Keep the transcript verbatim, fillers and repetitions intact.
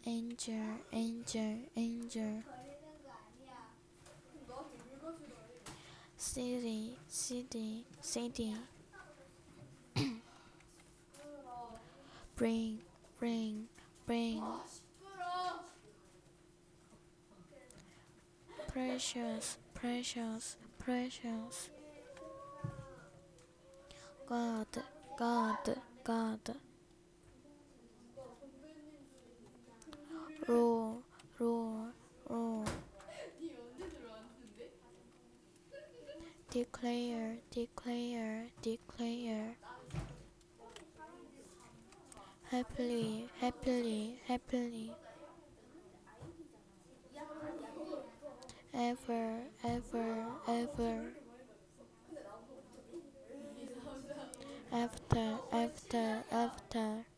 angel, angel, angel. City, city, city. Bring, bring, bring. Precious, precious, precious. God, God, God. Rule, rule, rule. Declare, declare, declare. Happily, happily, happily. Ever, ever, ever. After, after, after.